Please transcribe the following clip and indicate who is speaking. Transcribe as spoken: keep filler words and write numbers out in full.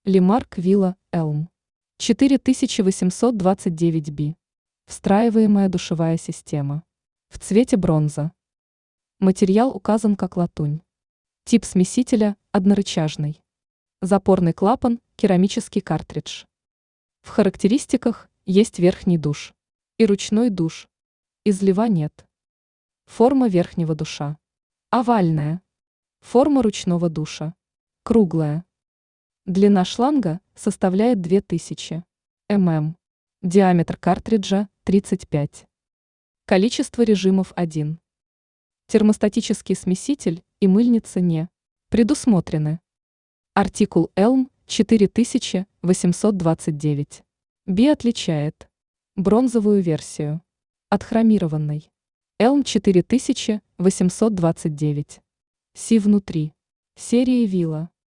Speaker 1: Лимарк Вилла Элм. четыре тысячи восемьсот двадцать девять би. Встраиваемая душевая система. В цвете бронза. Материал указан как латунь. Тип смесителя – однорычажный. Запорный клапан – керамический картридж. В характеристиках есть верхний душ и ручной душ. Излива нет. Форма верхнего душа. Овальная. Форма ручного душа. Круглая. Длина шланга составляет две тысячи мм. Диаметр картриджа – тридцать пять. Количество режимов один. Термостатический смеситель и мыльница не предусмотрены. Артикул Элм четыре тысячи восемьсот двадцать девять. би отличает бронзовую версию от хромированной. Элм четыре тысячи восемьсот двадцать девять. Си внутри. Серии Вилла.